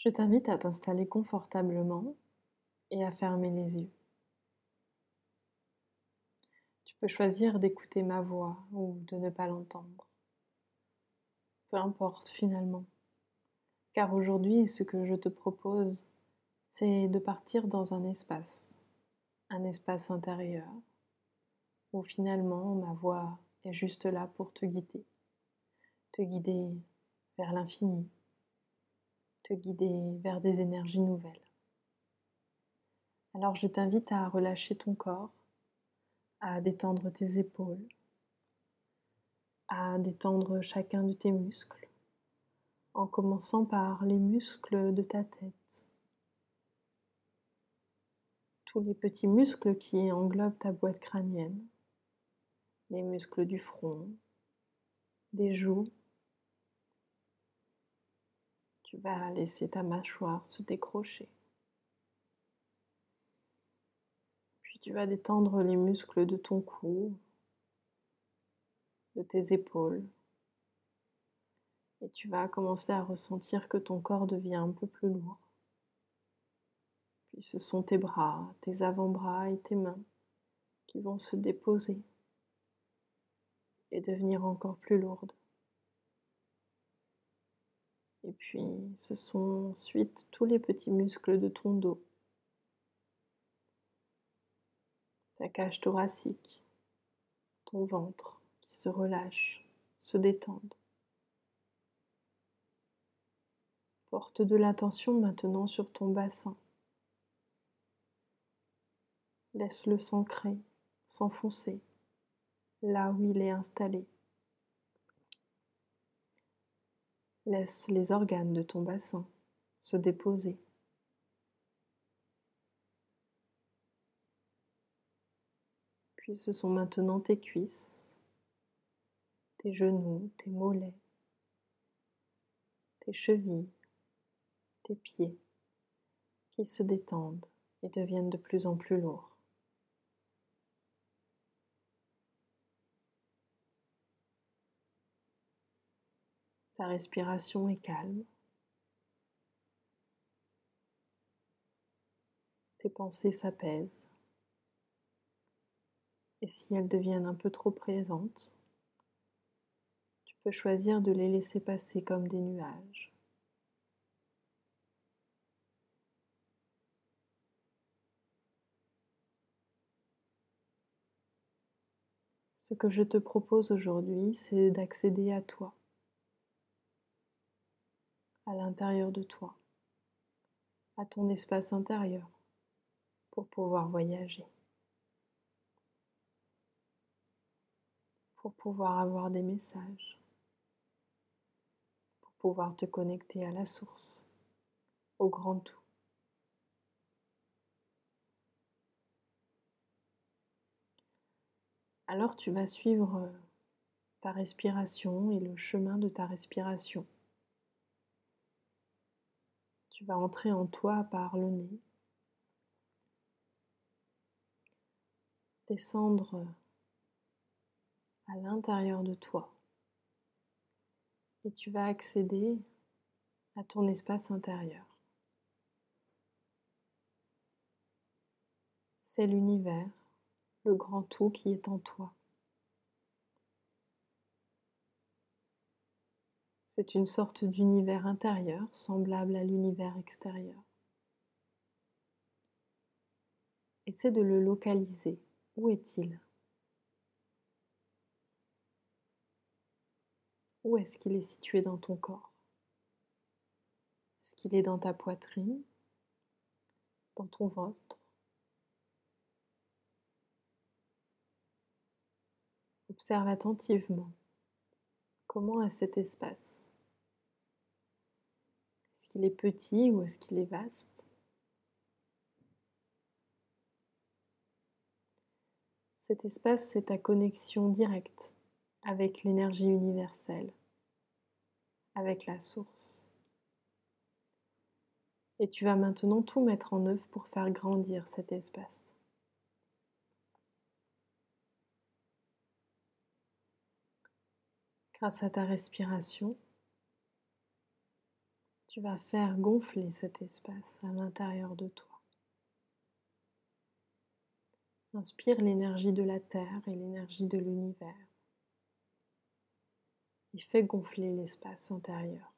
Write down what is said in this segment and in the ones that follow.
Je t'invite à t'installer confortablement et à fermer les yeux. Tu peux choisir d'écouter ma voix ou de ne pas l'entendre. Peu importe finalement. Car aujourd'hui, ce que je te propose, c'est de partir dans un espace intérieur, où finalement ma voix est juste là pour te guider vers l'infini, te guider vers des énergies nouvelles. Alors je t'invite à relâcher ton corps, à détendre tes épaules, à détendre chacun de tes muscles, en commençant par les muscles de ta tête, tous les petits muscles qui englobent ta boîte crânienne, les muscles du front, des joues. Tu vas laisser ta mâchoire se décrocher. Puis tu vas détendre les muscles de ton cou, de tes épaules. Et tu vas commencer à ressentir que ton corps devient un peu plus lourd. Puis ce sont tes bras, tes avant-bras et tes mains qui vont se déposer et devenir encore plus lourdes. Et puis ce sont ensuite tous les petits muscles de ton dos, ta cage thoracique, ton ventre qui se relâchent, se détendent. Porte de l'attention maintenant sur ton bassin. Laisse-le s'ancrer, s'enfoncer, là où il est installé. Laisse les organes de ton bassin se déposer. Puis ce sont maintenant tes cuisses, tes genoux, tes mollets, tes chevilles, tes pieds qui se détendent et deviennent de plus en plus lourds. Ta respiration est calme. Tes pensées s'apaisent. Et si elles deviennent un peu trop présentes, tu peux choisir de les laisser passer comme des nuages. Ce que je te propose aujourd'hui, c'est d'accéder à toi, à l'intérieur de toi, à ton espace intérieur, pour pouvoir voyager, pour pouvoir avoir des messages, pour pouvoir te connecter à la source, au grand tout. Alors tu vas suivre ta respiration et le chemin de ta respiration. Tu vas entrer en toi par le nez, descendre à l'intérieur de toi et tu vas accéder à ton espace intérieur. C'est l'univers, le grand tout qui est en toi. C'est une sorte d'univers intérieur semblable à l'univers extérieur. Essaie de le localiser. Où est-il? Où est-ce qu'il est situé dans ton corps? Est-ce qu'il est dans ta poitrine? Dans ton ventre? Observe attentivement. Comment est cet espace? Est-ce qu'il est petit ou est-ce qu'il est vaste? Cet espace, c'est ta connexion directe avec l'énergie universelle, avec la source. Et tu vas maintenant tout mettre en œuvre pour faire grandir cet espace. Grâce à ta respiration, Tu vas faire gonfler cet espace à l'intérieur de toi. Inspire l'énergie de la Terre et l'énergie de l'univers et fais gonfler l'espace intérieur.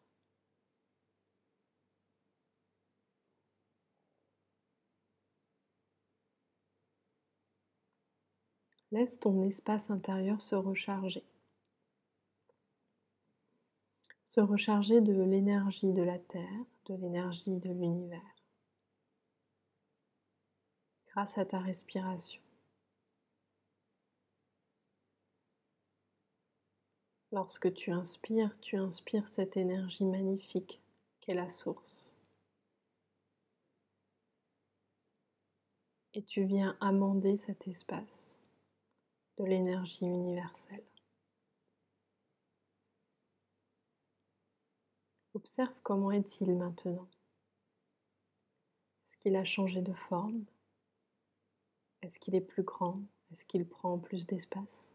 Laisse ton espace intérieur se recharger de l'énergie de la Terre, de l'énergie de l'univers, grâce à ta respiration. Lorsque tu inspires cette énergie magnifique qu'est la source. Et tu viens amender cet espace de l'énergie universelle. Observe comment est-il maintenant. Est-ce qu'il a changé de forme? Est-ce qu'il est plus grand? Est-ce qu'il prend plus d'espace?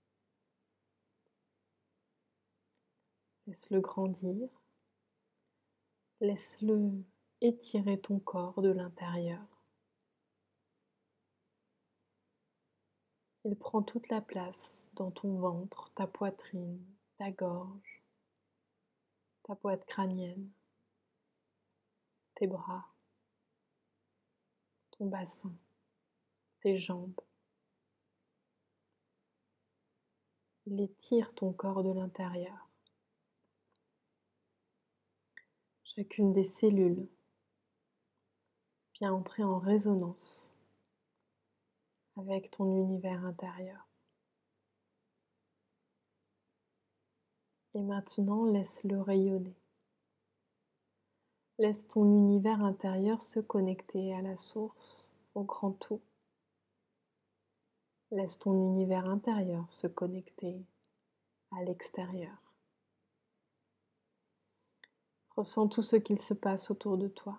Laisse-le grandir. Laisse-le étirer ton corps de l'intérieur. Il prend toute la place dans ton ventre, ta poitrine, ta gorge, ta boîte crânienne, tes bras, ton bassin, tes jambes. Il étire ton corps de l'intérieur. Chacune des cellules vient entrer en résonance avec ton univers intérieur. Et maintenant, laisse-le rayonner. Laisse ton univers intérieur se connecter à la source, au grand tout. Laisse ton univers intérieur se connecter à l'extérieur. Ressens tout ce qu'il se passe autour de toi.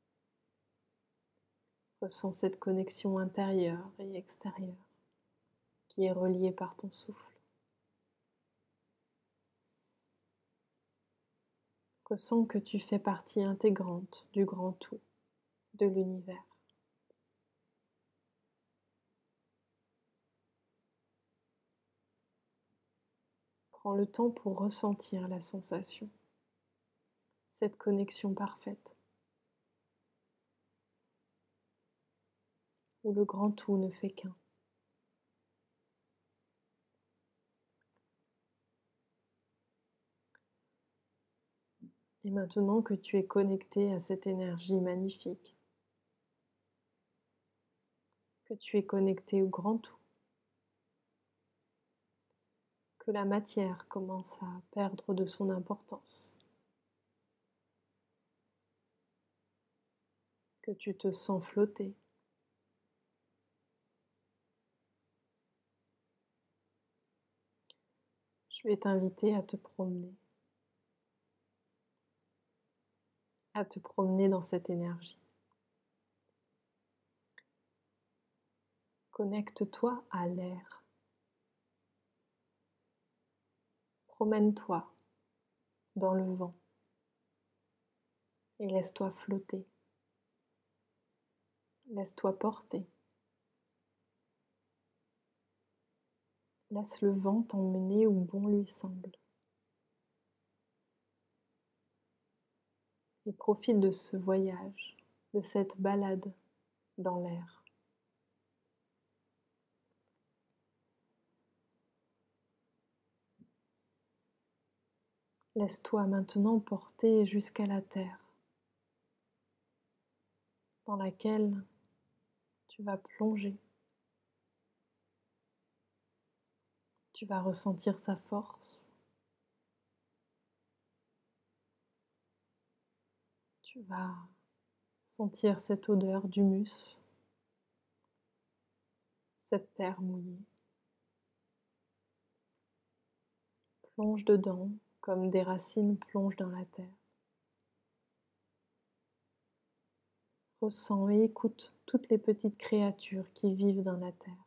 Ressens cette connexion intérieure et extérieure qui est reliée par ton souffle. Ressens que tu fais partie intégrante du grand tout, de l'univers. Prends le temps pour ressentir la sensation, cette connexion parfaite, où le grand tout ne fait qu'un. Et maintenant que tu es connecté à cette énergie magnifique, que tu es connecté au grand tout, que la matière commence à perdre de son importance, que tu te sens flotter, je vais t'inviter à te promener dans cette énergie. Connecte-toi à l'air. Promène-toi dans le vent et laisse-toi flotter. Laisse-toi porter. Laisse le vent t'emmener où bon lui semble. Et profite de ce voyage, de cette balade dans l'air. Laisse-toi maintenant porter jusqu'à la terre, dans laquelle tu vas plonger. Tu vas ressentir sa force. Tu vas sentir cette odeur d'humus, cette terre mouillée. Plonge dedans comme des racines plongent dans la terre. Ressens et écoute toutes les petites créatures qui vivent dans la terre.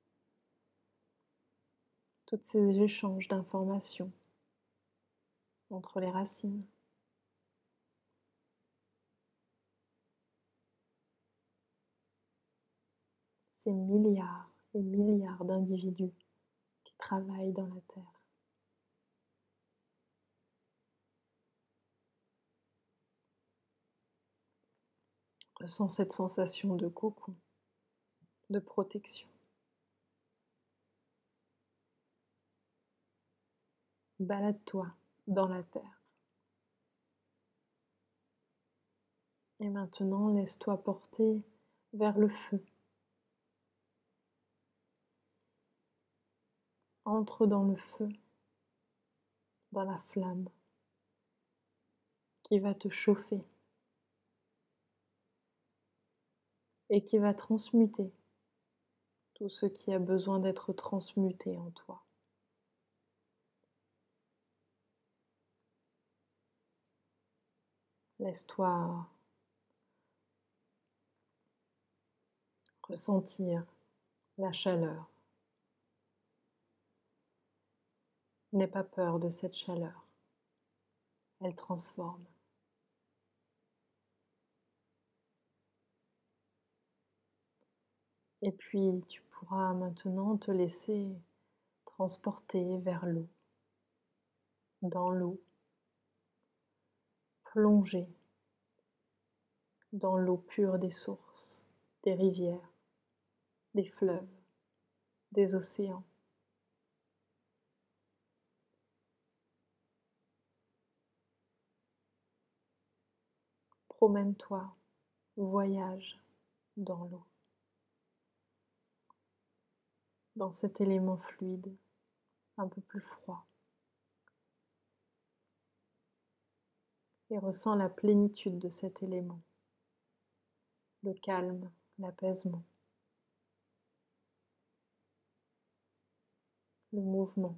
Tous ces échanges d'informations entre les racines. ces milliards et milliards d'individus qui travaillent dans la Terre. Ressens cette sensation de cocon, de protection. Balade-toi dans la Terre. Et maintenant, laisse-toi porter vers le feu. Entre dans le feu, dans la flamme qui va te chauffer et qui va transmuter tout ce qui a besoin d'être transmuté en toi. Laisse-toi ressentir la chaleur. N'aie pas peur de cette chaleur. Elle transforme. Et puis tu pourras maintenant te laisser transporter vers l'eau, dans l'eau, plonger dans l'eau pure des sources, des rivières, des fleuves, des océans. Promène-toi, voyage dans l'eau, dans cet élément fluide, un peu plus froid. Et ressens la plénitude de cet élément, le calme, l'apaisement, le mouvement.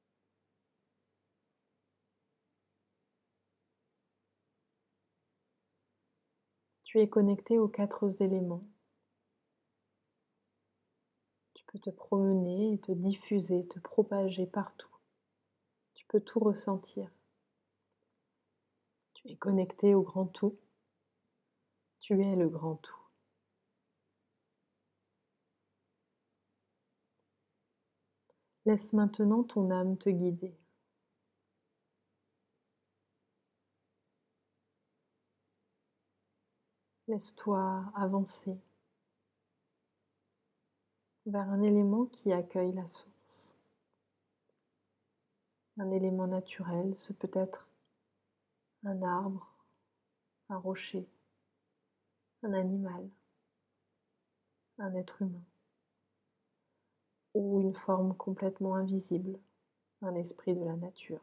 Tu es connecté aux 4 éléments. Tu peux te promener et te diffuser, te propager partout. Tu peux tout ressentir. Tu es connecté au grand tout. Tu es le grand tout. Laisse maintenant ton âme te guider. Laisse-toi avancer vers un élément qui accueille la source. Un élément naturel, ce peut être un arbre, un rocher, un animal, un être humain, ou une forme complètement invisible, un esprit de la nature.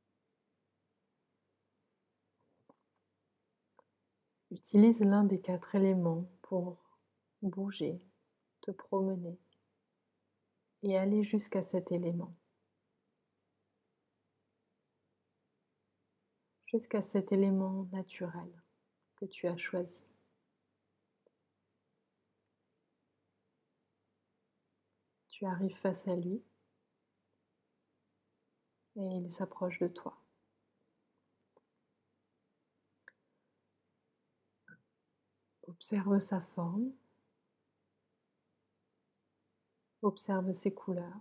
Utilise l'un des 4 éléments pour bouger, te promener et aller jusqu'à cet élément. Jusqu'à cet élément naturel que tu as choisi. Tu arrives face à lui et il s'approche de toi. Observe sa forme, observe ses couleurs,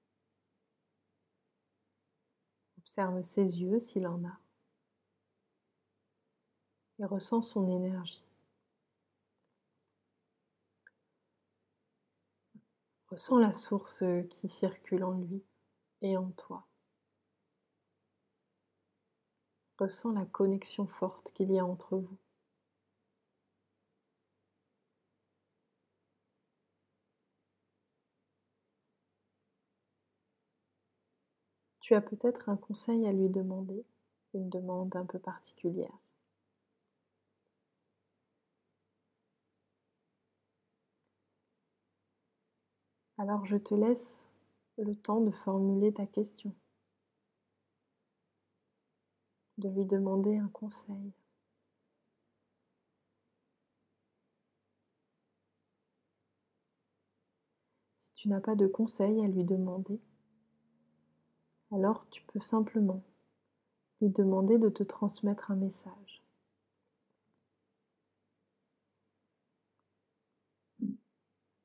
observe ses yeux s'il en a et ressens son énergie. Ressens la source qui circule en lui et en toi. Ressens la connexion forte qu'il y a entre vous. Tu as peut-être un conseil à lui demander, une demande un peu particulière. Alors je te laisse le temps de formuler ta question, de lui demander un conseil. Si tu n'as pas de conseil à lui demander, alors tu peux simplement lui demander de te transmettre un message.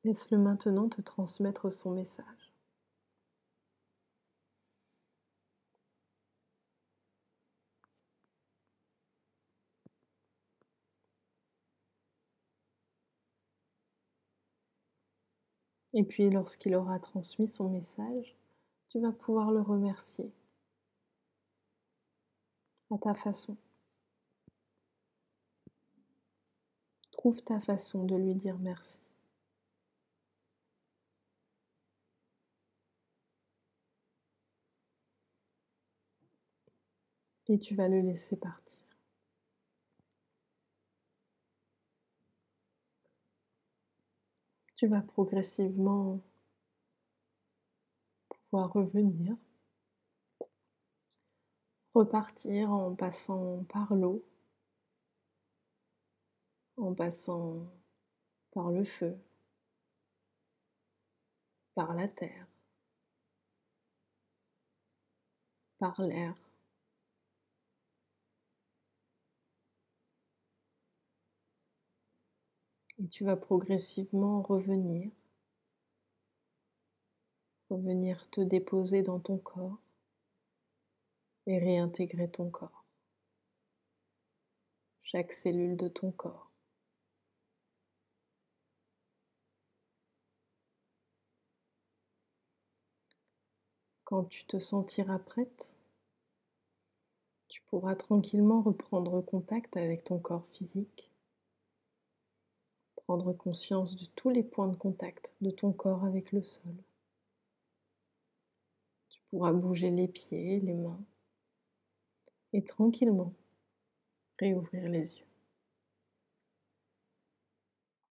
Laisse-le maintenant te transmettre son message. Et puis lorsqu'il aura transmis son message, tu vas pouvoir le remercier à ta façon. Trouve ta façon de lui dire merci. Et tu vas le laisser partir. Tu vas progressivement pouvoir revenir, repartir en passant par l'eau, en passant par le feu, par la terre, par l'air. Et tu vas progressivement revenir te déposer dans ton corps et réintégrer ton corps, chaque cellule de ton corps. Quand tu te sentiras prête, tu pourras tranquillement reprendre contact avec ton corps physique, prendre conscience de tous les points de contact de ton corps avec le sol. Tu pourras bouger les pieds, les mains et tranquillement réouvrir les yeux.